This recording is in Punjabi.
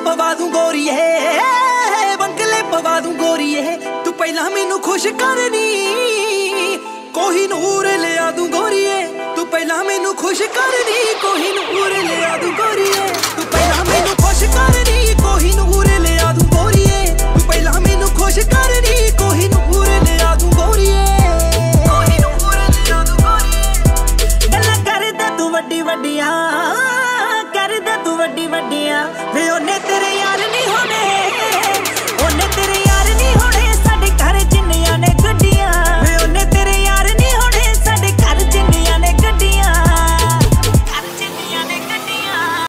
ਪਵਾ ਦੂੰ ਗੋਰੀਏ, ਬੰਗਲੇ ਪਵਾ ਦੂੰ ਗੋਰੀਏ, ਤੂੰ ਪਹਿਲਾਂ ਮੈਨੂੰ ਖੁਸ਼ ਕਰਨੀ। ਕੋਹੀਨੂਰ ਲਿਆ ਦੂੰ ਗੋਰੀਏ, ਤੂੰ ਪਹਿਲਾਂ ਮੈਨੂੰ ਖੁਸ਼ ਕਰਨੀ। ਕੋਹੀਨੂਰ ਲਿਆ ਦੂੰ ਗੋਰੀਏ।